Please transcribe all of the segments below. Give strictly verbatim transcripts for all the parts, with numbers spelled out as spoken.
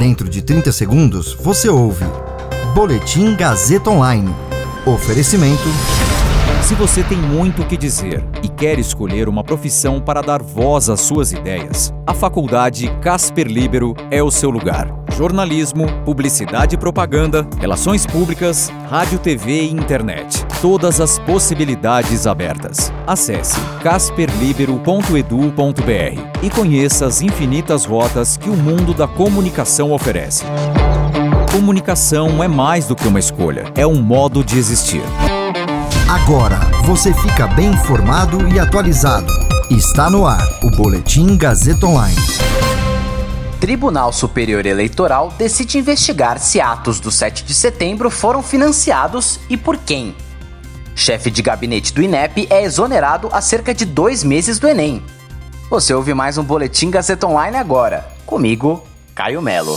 Dentro de trinta segundos, você ouve Boletim Gazeta Online. Oferecimento... Se você tem muito o que dizer e quer escolher uma profissão para dar voz às suas ideias, a Faculdade Casper Líbero é o seu lugar. Jornalismo, publicidade e propaganda, relações públicas, rádio, T V e internet. Todas as possibilidades abertas. Acesse casper libero ponto edu ponto br e conheça as infinitas rotas que o mundo da comunicação oferece. Comunicação é mais do que uma escolha, é um modo de existir. Agora você fica bem informado e atualizado. Está no ar o Boletim Gazeta Online. Tribunal Superior Eleitoral decide investigar se atos do sete de setembro foram financiados e por quem. Chefe de gabinete do I N E P é exonerado há cerca de dois meses do Enem. Você ouve mais um Boletim Gazeta Online agora. Comigo, Caio Melo.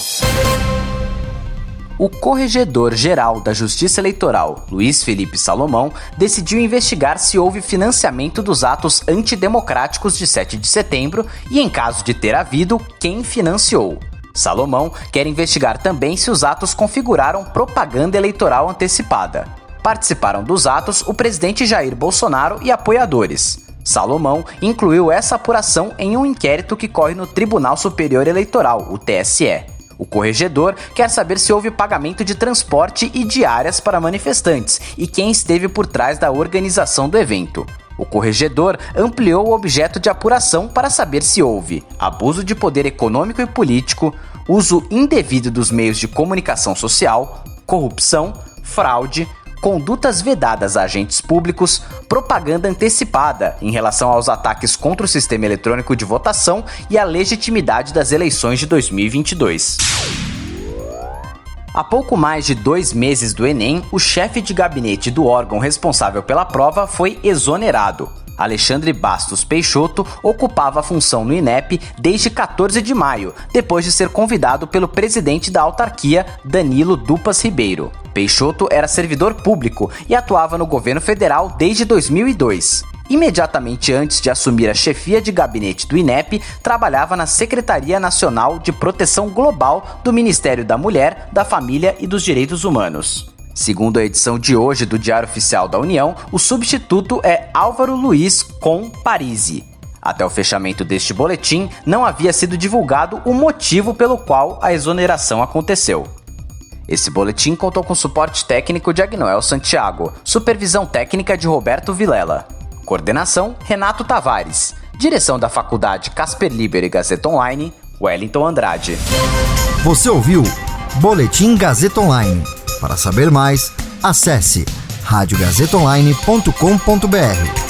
O Corregedor-Geral da Justiça Eleitoral, Luiz Felipe Salomão, decidiu investigar se houve financiamento dos atos antidemocráticos de sete de setembro e, em caso de ter havido, quem financiou. Salomão quer investigar também se os atos configuraram propaganda eleitoral antecipada. Participaram dos atos o presidente Jair Bolsonaro e apoiadores. Salomão incluiu essa apuração em um inquérito que corre no Tribunal Superior Eleitoral, o T S E. O corregedor quer saber se houve pagamento de transporte e diárias para manifestantes e quem esteve por trás da organização do evento. O corregedor ampliou o objeto de apuração para saber se houve abuso de poder econômico e político, uso indevido dos meios de comunicação social, corrupção, fraude, condutas vedadas a agentes públicos, propaganda antecipada em relação aos ataques contra o sistema eletrônico de votação e a legitimidade das eleições de dois mil e vinte e dois. Há pouco mais de dois meses do Enem, o chefe de gabinete do órgão responsável pela prova foi exonerado. Alexandre Bastos Peixoto ocupava a função no I N E P desde quatorze de maio, depois de ser convidado pelo presidente da autarquia, Danilo Dupas Ribeiro. Peixoto era servidor público e atuava no governo federal desde dois mil e dois. Imediatamente antes de assumir a chefia de gabinete do I N E P, trabalhava na Secretaria Nacional de Proteção Global do Ministério da Mulher, da Família e dos Direitos Humanos. Segundo a edição de hoje do Diário Oficial da União, o substituto é Álvaro Luiz Com Parisi. Até o fechamento deste boletim, não havia sido divulgado o motivo pelo qual a exoneração aconteceu. Esse boletim contou com suporte técnico de Agnoel Santiago, supervisão técnica de Roberto Vilela, coordenação Renato Tavares, direção da Faculdade Casper Líbero e Gazeta Online, Wellington Andrade. Você ouviu Boletim Gazeta Online. Para saber mais, acesse rádio gazeta online ponto com ponto br.